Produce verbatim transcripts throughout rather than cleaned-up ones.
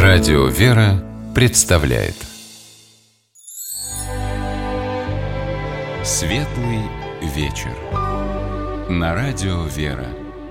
Радио «Вера» представляет Светлый вечер на Радио «Вера».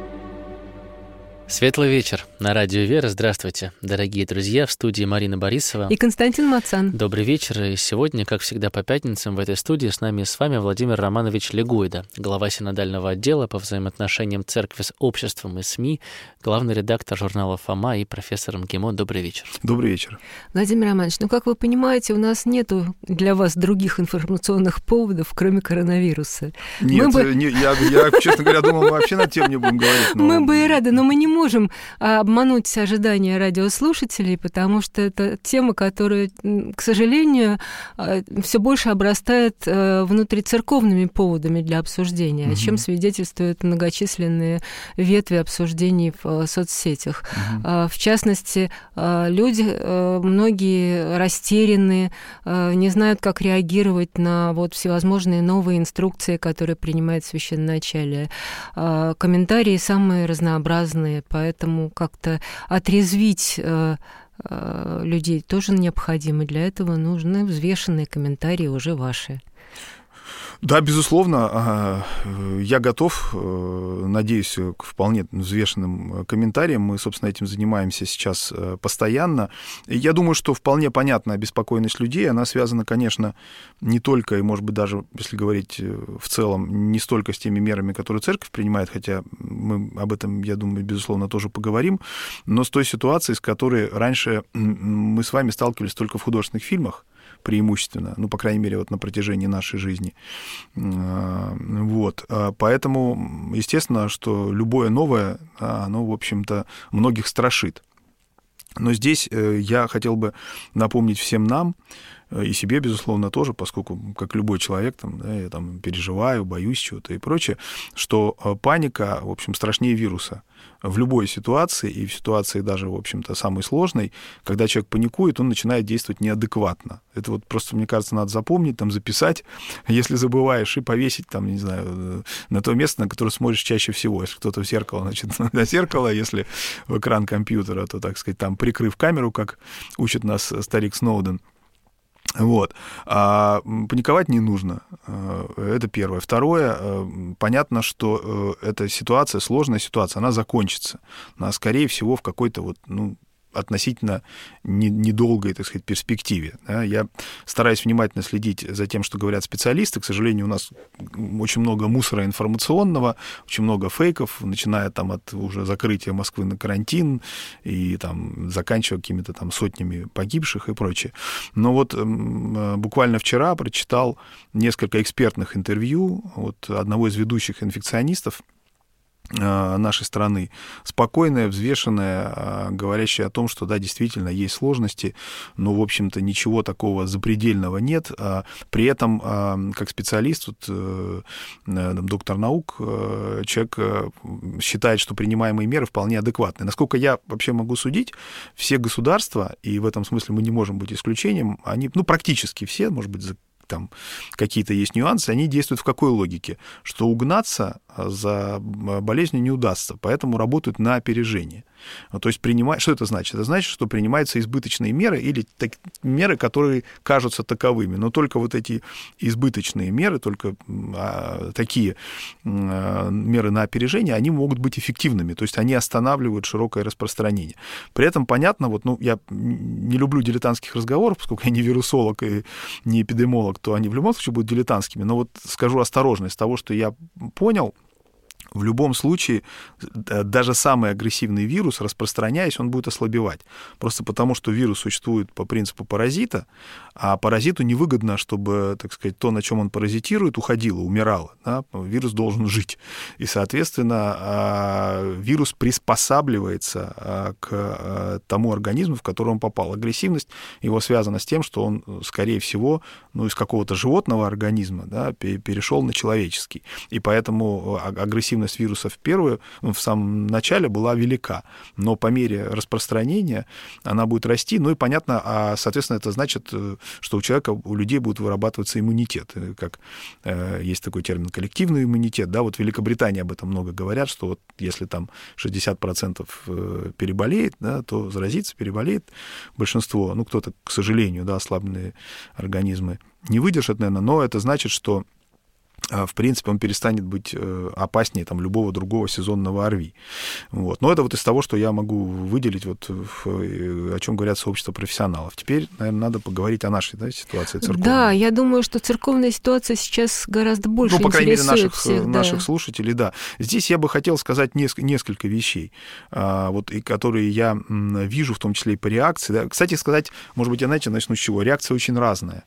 Светлый вечер на Радио «Вера». Здравствуйте, дорогие друзья. В студии Марина Борисова и Константин Мацан. Добрый вечер. И сегодня, как всегда по пятницам, в этой студии с нами и с вами Владимир Романович Легуйда, глава синодального отдела по взаимоотношениям церкви с обществом и СМИ, главный редактор журнала «Фома» и профессор МГИМО. Добрый вечер. Добрый вечер. Владимир Романович, ну, как вы понимаете, у нас нету для вас других информационных поводов, кроме коронавируса. Нет, бы... не, я, я, честно говоря, думал, мы вообще на тему не будем говорить. Но... Мы бы и рады, но мы не можем обмануть ожидания радиослушателей, потому что это тема, которая, к сожалению, все больше обрастает внутрицерковными поводами для обсуждения, угу. о чем свидетельствуют многочисленные ветви обсуждений в соцсетях. Угу. В частности, люди, многие растеряны, не знают, как реагировать на вот всевозможные новые инструкции, которые принимает священноначалие. Комментарии самые разнообразные, поэтому как-то отрезвить э, э, людей тоже необходимо. Для этого нужны взвешенные комментарии уже ваши. Да, безусловно, я готов, надеюсь, к вполне взвешенным комментариям. Мы, собственно, этим занимаемся сейчас постоянно. Я думаю, что вполне понятна обеспокоенность людей. Она связана, конечно, не только, и, может быть, даже, если говорить в целом, не столько с теми мерами, которые церковь принимает, хотя мы об этом, я думаю, безусловно, тоже поговорим, но с той ситуацией, с которой раньше мы с вами сталкивались только в художественных фильмах, преимущественно, ну, по крайней мере, вот на протяжении нашей жизни. Вот. Поэтому, естественно, что любое новое, оно, в общем-то, многих страшит. Но здесь я хотел бы напомнить всем нам, и себе, безусловно, тоже, поскольку, как любой человек, там, да, я там переживаю, боюсь чего-то и прочее, что паника, в общем, страшнее вируса. В любой ситуации, и в ситуации даже, в общем-то, самой сложной, когда человек паникует, он начинает действовать неадекватно. Это вот просто, мне кажется, надо запомнить, там, записать, если забываешь, и повесить, там, не знаю, на то место, на которое смотришь чаще всего. Если кто-то в зеркало, значит, на зеркало, если в экран компьютера, то, так сказать, там, прикрыв камеру, как учит нас старик Сноуден. Вот. А паниковать не нужно. Это первое. Второе. Понятно, что эта ситуация, сложная ситуация, она закончится. Она, скорее всего, в какой-то вот, ну, относительно недолгой, так сказать, перспективе. Я стараюсь внимательно следить за тем, что говорят специалисты. К сожалению, у нас очень много мусора информационного, очень много фейков, начиная там от уже закрытия Москвы на карантин и там заканчивая какими-то там сотнями погибших и прочее. Но вот буквально вчера прочитал несколько экспертных интервью от одного из ведущих инфекционистов нашей страны, спокойная, взвешенная, говорящая о том, что, да, действительно, есть сложности, но, в общем-то, ничего такого запредельного нет. При этом, как специалист, вот, доктор наук, человек считает, что принимаемые меры вполне адекватны. Насколько я вообще могу судить, все государства, и в этом смысле мы не можем быть исключением, они, ну, практически все, может быть, за там какие-то есть нюансы, они действуют в какой логике? Что угнаться за болезнью не удастся, поэтому работают на опережение. То есть принимать, что это значит? Это значит, что принимаются избыточные меры или так, меры, которые кажутся таковыми. Но только вот эти избыточные меры, только а, такие а, меры на опережение, они могут быть эффективными. То есть они останавливают широкое распространение. При этом понятно, вот, ну, я не люблю дилетантских разговоров, поскольку я не вирусолог и не эпидемиолог, то они в любом случае будут дилетантскими. Но вот скажу осторожно, из того, что я понял, в любом случае, даже самый агрессивный вирус, распространяясь, он будет ослабевать. Просто потому, что вирус существует по принципу паразита, а паразиту невыгодно, чтобы, так сказать, то, на чем он паразитирует, уходило, умирало. Да? Вирус должен жить. И, соответственно, вирус приспосабливается к тому организму, в который он попал. Агрессивность его связана с тем, что он, скорее всего, ну, из какого-то животного организма, да, перешел на человеческий. И поэтому агрессивность активность вируса в первую, ну, в самом начале была велика, но по мере распространения она будет расти, ну и понятно, а, соответственно, это значит, что у человека, у людей будет вырабатываться иммунитет, как э, есть такой термин коллективный иммунитет, да, вот в Великобритании об этом много говорят, что вот если там шестьдесят процентов переболеет, да, то заразится, переболеет большинство, ну, кто-то, к сожалению, да, ослабленные организмы не выдержат, наверное, но это значит, что в принципе, он перестанет быть опаснее там, любого другого сезонного ОРВИ. Вот. Но это вот из того, что я могу выделить, вот, в, о чем говорят сообщества профессионалов. Теперь, наверное, надо поговорить о нашей, да, ситуации церковной. Да, я думаю, что церковная ситуация сейчас гораздо больше ну, по крайней мере, наших, всех, да. наших слушателей, да. Здесь я бы хотел сказать несколько, несколько вещей, вот, и которые я вижу, в том числе и по реакции. Да. Кстати сказать, может быть, я, знаете, начну с чего. Реакция очень разная.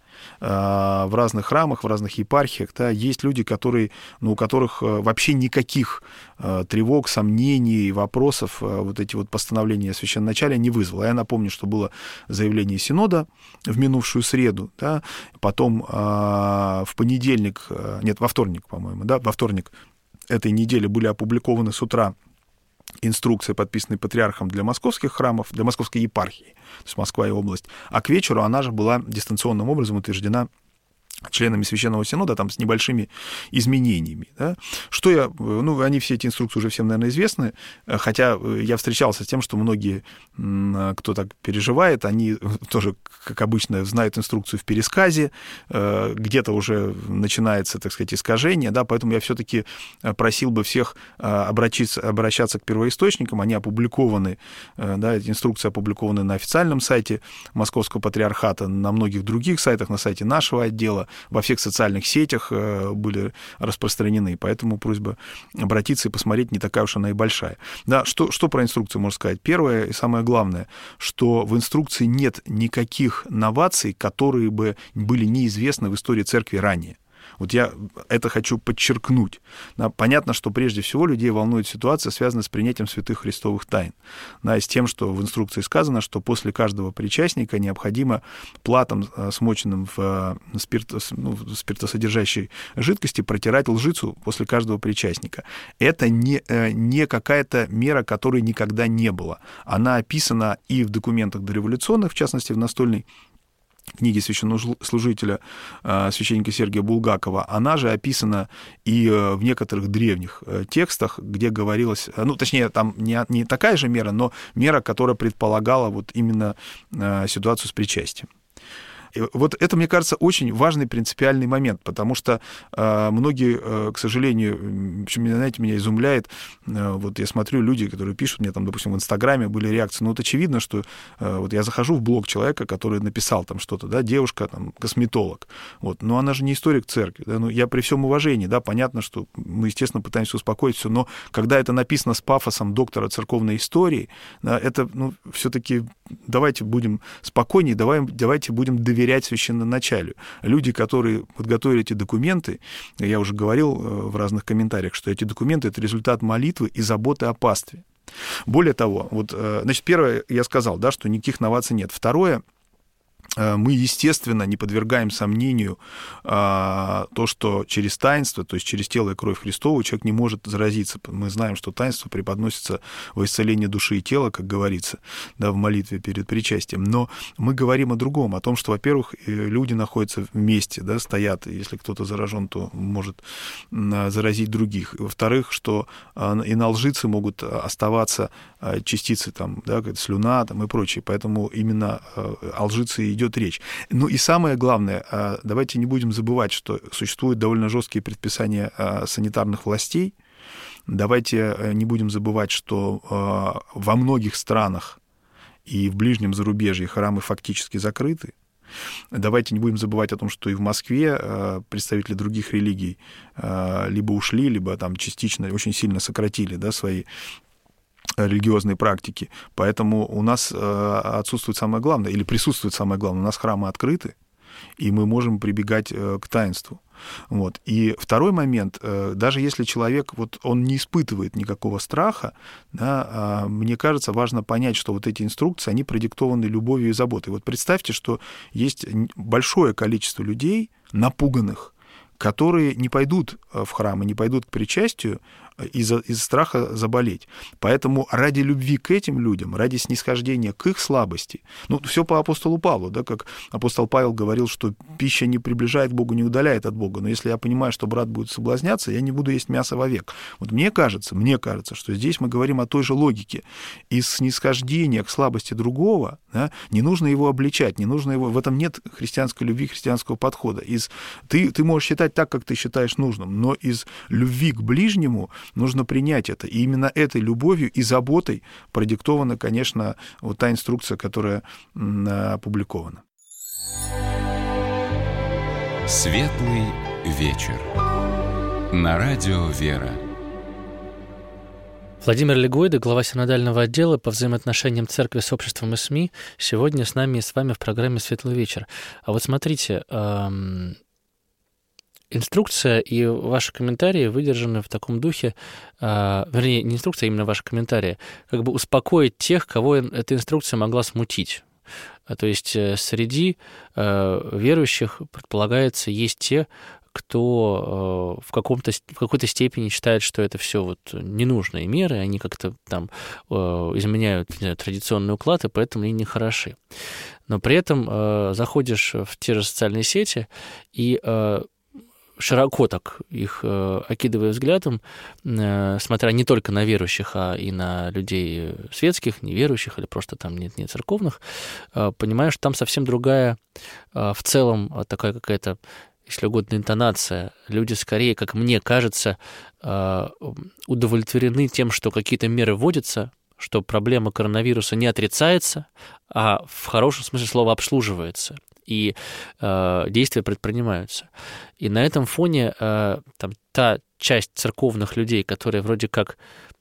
В разных храмах, в разных епархиях, да, есть люди, которые, ну, у которых вообще никаких тревог, сомнений, вопросов вот эти вот постановления о священноначале не вызвало. Я напомню, что было заявление Синода в минувшую среду, да, потом в понедельник, нет, во вторник, по-моему, да, во вторник этой недели были опубликованы с утра инструкции, подписанные патриархом для московских храмов, для московской епархии, то есть Москва и область, а к вечеру она же была дистанционным образом утверждена членами Священного Синода, там, с небольшими изменениями. Да? Что я... Ну, они все эти инструкции уже всем, наверное, известны, хотя я встречался с тем, что многие, кто так переживает, они тоже, как обычно, знают инструкцию в пересказе, где-то уже начинается, так сказать, искажение, да, поэтому я все-таки просил бы всех обратиться, обращаться к первоисточникам, они опубликованы, да, эти инструкции опубликованы на официальном сайте Московского патриархата, на многих других сайтах, на сайте нашего отдела, во всех социальных сетях были распространены, поэтому просьба обратиться и посмотреть, не такая уж она и большая. Да, что, что про инструкцию можно сказать? Первое и самое главное, что в инструкции нет никаких новаций, которые бы были неизвестны в истории церкви ранее. Вот я это хочу подчеркнуть. Да, понятно, что прежде всего людей волнует ситуация, связанная с принятием святых христовых тайн. Да, и с тем, что в инструкции сказано, что после каждого причастника необходимо платом, смоченным в спирт, ну, спиртосодержащей жидкости, протирать лжицу после каждого причастника. Это не, не какая-то мера, которой никогда не было. Она описана и в документах дореволюционных, в частности, в настольной книги священнослужителя священника Сергия Булгакова, она же описана и в некоторых древних текстах, где говорилось, ну, точнее, там не, не такая же мера, но мера, которая предполагала вот именно ситуацию с причастием. Вот это, мне кажется, очень важный принципиальный момент, потому что э, многие, э, к сожалению, в общем, знаете, меня изумляет, э, вот я смотрю, люди, которые пишут мне, там, допустим, в Инстаграме были реакции, ну вот очевидно, что э, вот я захожу в блог человека, который написал там что-то, да, девушка, там, косметолог, вот, но она же не историк церкви, да, ну, я при всем уважении, да, понятно, что мы, естественно, пытаемся успокоить все, но когда это написано с пафосом доктора церковной истории, да, это, ну, все-таки давайте будем спокойнее, давай, давайте будем доверять доверять священноначалию. Люди, которые подготовили эти документы, я уже говорил в разных комментариях, что эти документы — это результат молитвы и заботы о пастве. Более того, вот, значит, первое, я сказал, да, что никаких новаций нет. Второе, мы, естественно, не подвергаем сомнению а, то, что через таинство, то есть через тело и кровь Христову, человек не может заразиться. Мы знаем, что таинство преподносится во исцеление души и тела, как говорится, да, в молитве перед причастием. Но мы говорим о другом, о том, что, во-первых, люди находятся вместе, да, стоят, если кто-то заражен, то может заразить других. Во-вторых, что и на лжице могут оставаться частицы, там, да, слюна там, и прочее. Поэтому именно о лжице идет речь. Ну и самое главное, давайте не будем забывать, что существуют довольно жесткие предписания санитарных властей. Давайте не будем забывать, что во многих странах и в ближнем зарубежье храмы фактически закрыты. Давайте не будем забывать о том, что и в Москве представители других религий либо ушли, либо там частично очень сильно сократили, да, свои религиозные практики. Поэтому у нас отсутствует самое главное, или присутствует самое главное, у нас храмы открыты, и мы можем прибегать к таинству. Вот. И второй момент, даже если человек, вот, он не испытывает никакого страха, да, мне кажется, важно понять, что вот эти инструкции, они продиктованы любовью и заботой. Вот представьте, что есть большое количество людей, напуганных, которые не пойдут в храм и не пойдут к причастию из-за, из страха заболеть. Поэтому ради любви к этим людям, ради снисхождения к их слабости, ну, все по апостолу Павлу, да, как апостол Павел говорил, что пища не приближает к Богу, не удаляет от Бога, но если я понимаю, что брат будет соблазняться, я не буду есть мясо вовек. Вот мне кажется, мне кажется, что здесь мы говорим о той же логике. Из снисхождения к слабости другого, да, не нужно его обличать, не нужно его... В этом нет христианской любви, христианского подхода. Из... Ты, ты можешь считать так, как ты считаешь нужным, но из любви к ближнему нужно принять это. И именно этой любовью и заботой продиктована, конечно, вот та инструкция, которая опубликована. Светлый вечер. На радио «Вера». Владимир Легуйда, глава синодального отдела по взаимоотношениям церкви с обществом и СМИ, сегодня с нами и с вами в программе «Светлый вечер». А вот смотрите, эм, инструкция и ваши комментарии выдержаны в таком духе, э, вернее, не инструкция, а именно ваши комментарии, как бы успокоить тех, кого эта инструкция могла смутить. То есть среди э, верующих, предполагается, есть те, кто э, в, каком-то, в какой-то степени считает, что это все вот ненужные меры, они как-то там э, изменяют, не знаю, традиционный уклад, и поэтому они не хороши. Но при этом э, заходишь в те же социальные сети и э, широко так их э, окидывая взглядом, э, смотря не только на верующих, а и на людей светских, неверующих или просто там нет, нет церковных, э, понимаешь, там совсем другая э, в целом такая какая-то, если угодно, интонация. Люди скорее, как мне кажется, удовлетворены тем, что какие-то меры вводятся, что проблема коронавируса не отрицается, а в хорошем смысле слова обслуживается, и действия предпринимаются. И на этом фоне там, та часть церковных людей, которые вроде как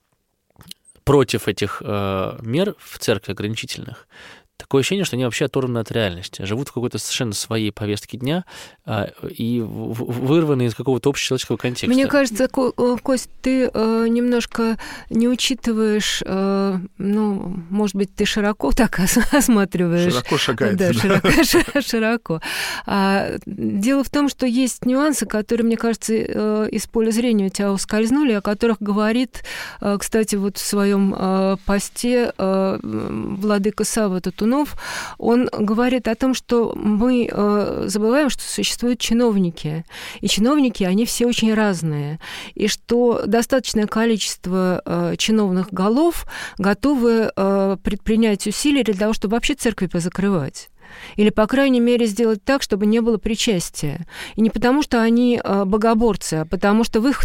против этих мер в церкви ограничительных, такое ощущение, что они вообще оторваны от реальности, живут в какой-то совершенно своей повестке дня а, и вырваны из какого-то общечеловеческого контекста. Мне кажется, Кость, ты э, немножко не учитываешь, э, ну, может быть, ты широко так осматриваешь. Широко шагает. Да, широко. широко. А, дело в том, что есть нюансы, которые, мне кажется, э, из поля зрения у тебя ускользнули, о которых говорит, э, кстати, вот в своем э, посте э, владыка Савва Татунов. Он говорит о том, что мы э, забываем, что существуют чиновники. И чиновники, они все очень разные. И что достаточное количество э, чиновных голов готовы э, предпринять усилия для того, чтобы вообще церкви позакрывать. Или, по крайней мере, сделать так, чтобы не было причастия. И не потому, что они богоборцы, а потому что в их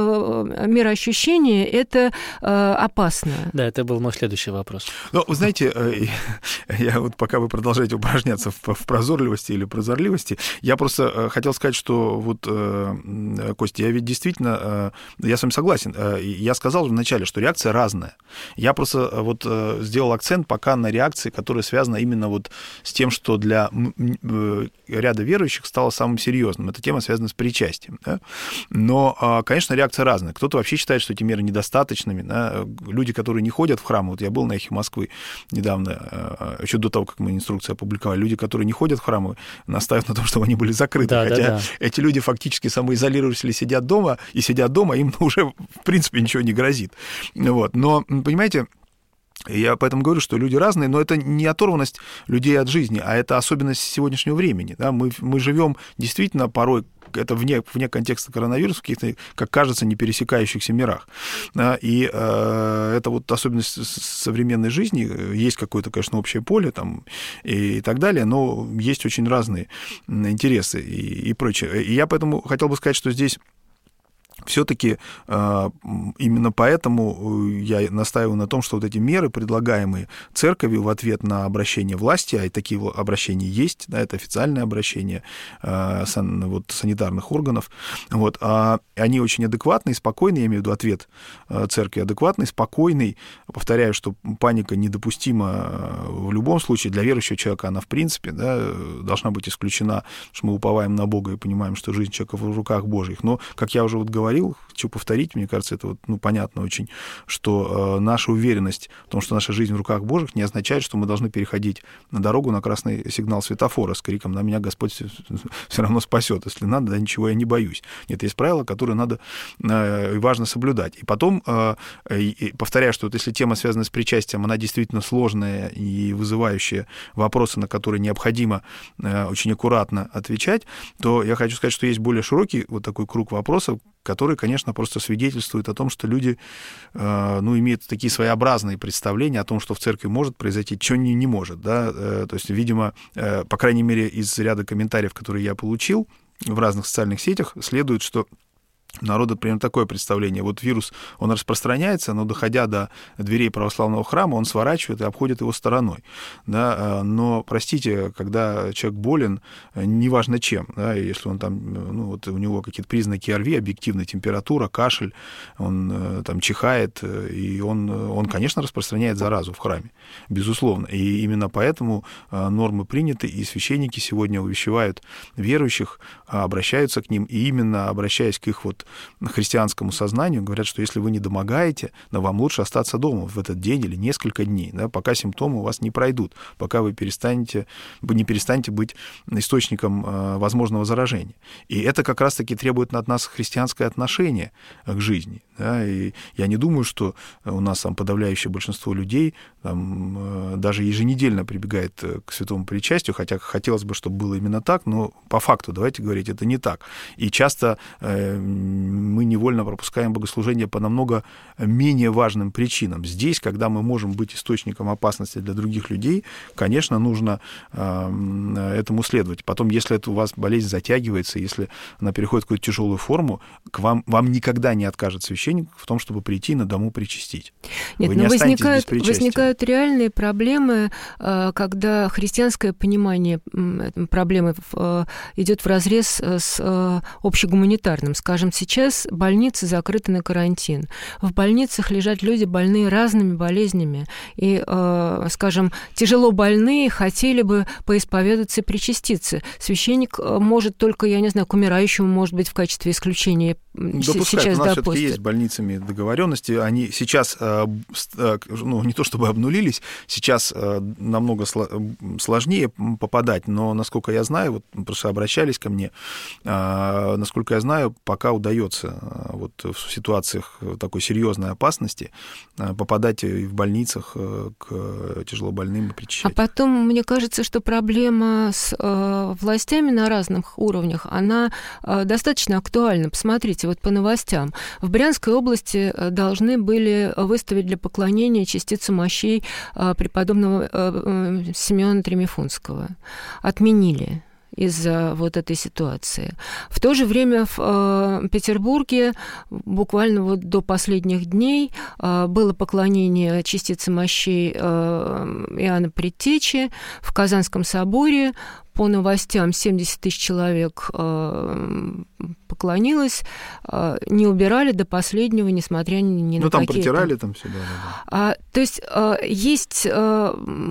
мироощущении это опасно. Да, это был мой следующий вопрос. Ну, вы знаете, я вот пока вы продолжаете упражняться в прозорливости или прозорливости, я просто хотел сказать, что вот, Костя, я ведь действительно, я с вами согласен. Я сказал вначале, что реакция разная. Я просто вот сделал акцент пока на реакции, которая связана именно вот с тем, что для ряда верующих стало самым серьезным. Эта тема связана с причастием. Да? Но, конечно, реакция разная. Кто-то вообще считает, что эти меры недостаточными. Да? Люди, которые не ходят в храм, вот я был на «Эхе Москвы» недавно, еще до того, как мы инструкцию опубликовали, люди, которые не ходят в храмы, настаивают на том, чтобы они были закрыты. Да, хотя да, да. эти люди фактически самоизолировались или сидят дома, и сидят дома, им уже, в принципе, ничего не грозит. Вот. Но, понимаете, я поэтому говорю, что люди разные, но это не оторванность людей от жизни, а это особенность сегодняшнего времени. Да? Мы, мы живем действительно порой, это вне, вне контекста коронавируса, в каких-то, как кажется, не пересекающихся мирах. Да? И э, это вот особенность современной жизни. Есть какое-то, конечно, общее поле там, и, и так далее, но есть очень разные интересы и, и прочее. И я поэтому хотел бы сказать, что здесь все-таки э, именно поэтому я настаиваю на том, что вот эти меры, предлагаемые церковью в ответ на обращение власти, а и такие обращения есть, да, это официальное обращение э, сан, вот, санитарных органов, вот, а они очень адекватные, спокойные, я имею в виду ответ э, церкви адекватный, спокойный. Повторяю, что паника недопустима в любом случае. Для верующего человека она, в принципе, да, должна быть исключена, потому что мы уповаем на Бога и понимаем, что жизнь человека в руках Божьих. Но, как я уже вот говорил, говорил, хочу повторить, мне кажется, это вот, ну, понятно очень, что э, наша уверенность в том, что наша жизнь в руках Божьих, не означает, что мы должны переходить на дорогу на красный сигнал светофора с криком «На меня Господь все равно спасет, если надо, да ничего я не боюсь». Нет, есть правила, которые надо э, и важно соблюдать. И потом, э, и, повторяю, что вот если тема связана с причастием, она действительно сложная и вызывающая вопросы, на которые необходимо э, очень аккуратно отвечать, то я хочу сказать, что есть более широкий вот такой круг вопросов, который, конечно, просто свидетельствует о том, что люди э, ну, имеют такие своеобразные представления о том, что в церкви может произойти, что не, не может. Да? Э, то есть, видимо, э, по крайней мере, из ряда комментариев, которые я получил в разных социальных сетях, следует, что народу примерно такое представление. Вот вирус, он распространяется, но, доходя до дверей православного храма, он сворачивает и обходит его стороной. Да? Но, простите, когда человек болен, неважно чем, да, если он там, ну, вот у него какие-то признаки ОРВИ, объективная температура, кашель, он там чихает, и он, он, конечно, распространяет заразу в храме, безусловно. И именно поэтому нормы приняты, и священники сегодня увещевают верующих, обращаются к ним, и именно обращаясь к их вот христианскому сознанию, говорят, что если вы не домогаете, то вам лучше остаться дома в этот день или несколько дней, да, пока симптомы у вас не пройдут, пока вы перестанете, не перестанете быть источником э, возможного заражения. И это как раз-таки требует от нас христианское отношение к жизни. Да, и я не думаю, что у нас там подавляющее большинство людей там, э, даже еженедельно прибегает к святому причастию, хотя хотелось бы, чтобы было именно так, но по факту, давайте говорить, это не так. И часто э, мы невольно пропускаем богослужение по намного менее важным причинам. Здесь, когда мы можем быть источником опасности для других людей, конечно, нужно э, этому следовать. Потом, если это у вас болезнь затягивается, если она переходит в какую-то тяжелую форму, к вам, вам никогда не откажет священник в том, чтобы прийти на дому причастить. Нет, Вы но не возникают, возникают реальные проблемы, когда христианское понимание проблемы идет вразрез с общегуманитарным. Скажем, сейчас больницы закрыты на карантин. В больницах лежат люди, больные разными болезнями. И, скажем, тяжело больные хотели бы поисповедаться и причаститься. Священник может только, я не знаю, к умирающему, может быть, в качестве исключения допускают. Сейчас у нас допустят. Все-таки есть с больницами договоренности. Они сейчас, ну, не то чтобы обнулились, сейчас намного сложнее попадать, но, насколько я знаю, вот просто обращались ко мне, насколько я знаю, пока удается вот в ситуациях такой серьезной опасности попадать и в больницах к тяжелобольным и причащать. А потом, мне кажется, что проблема с властями на разных уровнях, она достаточно актуальна. Посмотрите, вот по новостям. В Брянской области должны были выставить для поклонения частицу мощей преподобного Симеона Тремифунского. Отменили из-за вот этой ситуации. В то же время в э, Петербурге буквально вот до последних дней э, было поклонение частицы мощей э, Иоанна Предтечи в Казанском соборе. По новостям семьдесят тысяч человек э, поклонилось, э, не убирали до последнего, несмотря ни, ни ну, на там какие... протирали там все, да, да. А, то есть э, есть э,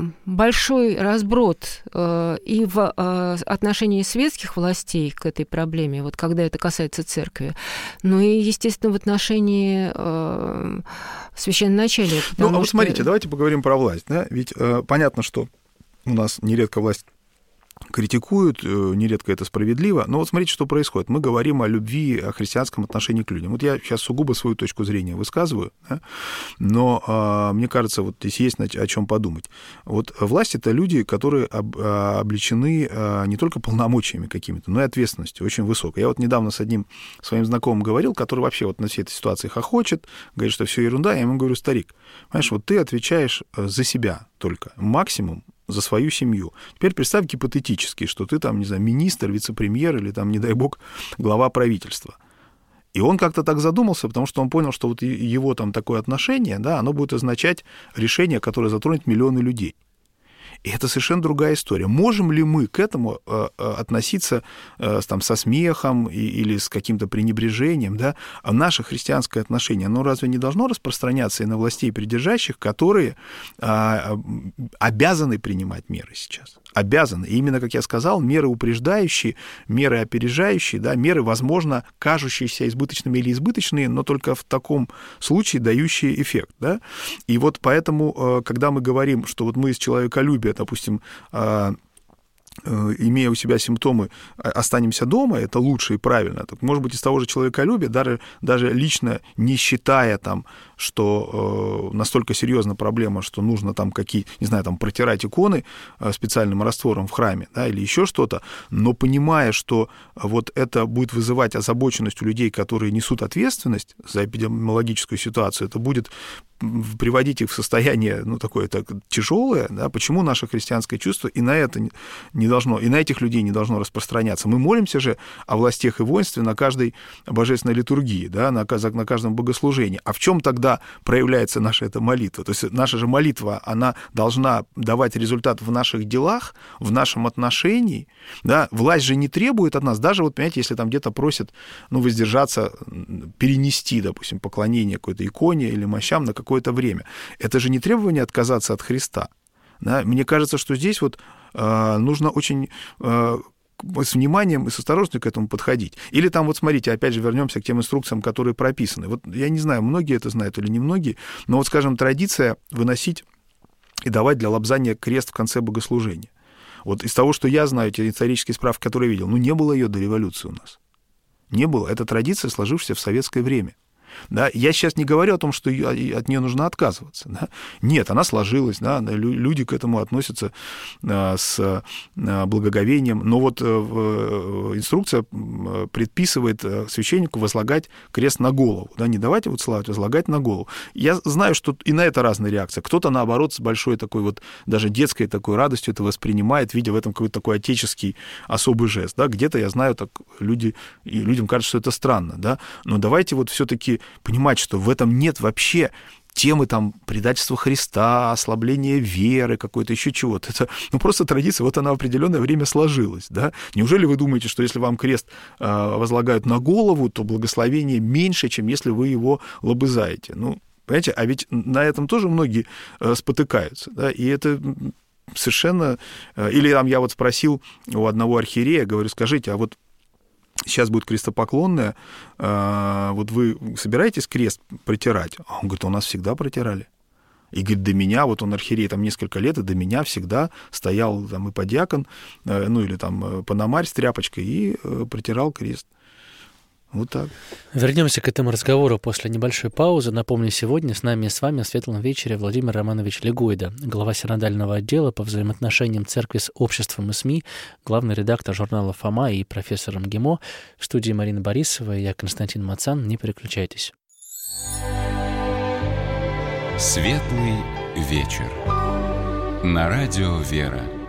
большой разброд э, и в э, отношении светских властей к этой проблеме, вот когда это касается церкви, ну и, естественно, в отношении э, священноначалия. Ну, а вот что... смотрите, давайте поговорим про власть. Да? Ведь э, понятно, что у нас нередко власть критикуют, нередко это справедливо, но вот смотрите, что происходит. Мы говорим о любви, о христианском отношении к людям. Вот я сейчас сугубо свою точку зрения высказываю, да? Но а, мне кажется, вот здесь есть о чем подумать. Вот власть — это люди, которые об, облечены а, не только полномочиями какими-то, но и ответственностью очень высокой. Я вот недавно с одним своим знакомым говорил, который вообще вот на всей этой ситуации хохочет, говорит, что все ерунда, я ему говорю: старик, понимаешь, вот ты отвечаешь за себя только, максимум за свою семью. Теперь представь гипотетически, что ты там, не знаю, министр, вице-премьер или там, не дай бог, глава правительства. И он как-то так задумался, потому что он понял, что вот его там такое отношение, да, оно будет означать решение, которое затронет миллионы людей. И это совершенно другая история. Можем ли мы к этому э, относиться э, там, со смехом и, или с каким-то пренебрежением? Да? А наше христианское отношение, оно разве не должно распространяться и на властей придержащих, которые э, обязаны принимать меры сейчас? Обязаны. И именно, как я сказал, меры упреждающие, меры опережающие, да, меры, возможно, кажущиеся избыточными или избыточные, но только в таком случае дающие эффект. Да? И вот поэтому, когда мы говорим, что вот мы из человеколюбия, допустим, имея у себя симптомы, останемся дома, это лучше и правильно. Так, может быть, из того же человеколюбия, даже, даже лично не считая, там, что э, настолько серьезна проблема, что нужно там какие, не знаю, там, протирать иконы специальным раствором в храме, да, или еще что-то, но понимая, что вот это будет вызывать озабоченность у людей, которые несут ответственность за эпидемиологическую ситуацию, это будет приводить их в состояние, ну, такое так, тяжелое, да, почему наше христианское чувство и на это не должно, и на этих людей не должно распространяться. Мы молимся же о властях и воинстве на каждой божественной литургии, да, на, на каждом богослужении. А в чем тогда проявляется наша эта молитва? То есть наша же молитва, она должна давать результат в наших делах, в нашем отношении, да, власть же не требует от нас, даже вот, понимаете, если там где-то просят, ну, воздержаться, перенести, допустим, поклонение какой-то иконе или мощам на какое-то время. Это же не требование отказаться от Христа. Да? Мне кажется, что здесь вот э, нужно очень э, с вниманием и с осторожностью к этому подходить. Или там, вот смотрите, опять же вернемся к тем инструкциям, которые прописаны. Вот я не знаю, многие это знают или не многие, но вот, скажем, традиция выносить и давать для лобзания крест в конце богослужения. Вот из того, что я знаю, те исторические справки, которые видел, ну, не было ее до революции у нас. Не было. Это традиция, сложившаяся в советское время. Да, я сейчас не говорю о том, что от нее нужно отказываться. Да. Нет, она сложилась, да, люди к этому относятся а, с а, благоговением, но вот а, инструкция предписывает священнику возлагать крест на голову. Да, не давайте вот славить, возлагать на голову. Я знаю, что и на это разная реакция. Кто-то, наоборот, с большой такой вот, даже детской такой радостью это воспринимает, видя в этом какой-то такой отеческий особый жест. Да. Где-то, я знаю, так люди, и людям кажется, что это странно. Да. Но давайте вот все-таки понимать, что в этом нет вообще темы там предательства Христа, ослабления веры, какой-то еще чего-то. Это ну, просто традиция, вот она в определенное время сложилась. Да? Неужели вы думаете, что если вам крест э, возлагают на голову, то благословение меньше, чем если вы его лобызаете? Ну, понимаете, а ведь на этом тоже многие э, спотыкаются. Да? И это совершенно... Э, или там я вот спросил у одного архиерея, говорю, скажите, а вот сейчас будет крестопоклонная, вот вы собираетесь крест протирать? Он говорит, у нас всегда протирали. И говорит, до меня, вот он архиерей там несколько лет, и до меня всегда стоял там и подьякон, ну или там пономарь с тряпочкой и протирал крест. Вот так. Вернемся к этому разговору после небольшой паузы. Напомню, сегодня с нами и с вами в Светлом вечере Владимир Романович Легуйда, глава синодального отдела по взаимоотношениям церкви с обществом и СМИ, главный редактор журнала «Фома» и профессор МГИМО. В студии Марина Борисова и я, Константин Мацан. Не переключайтесь. Светлый вечер. На радио «Вера».